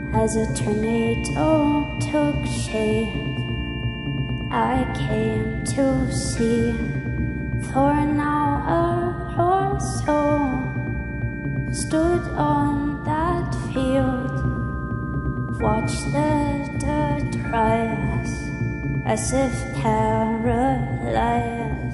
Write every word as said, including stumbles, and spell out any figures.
As a tornado took shape, I came to see. For now a torso stood on that field. Watched the dirt rise as if paralyzed.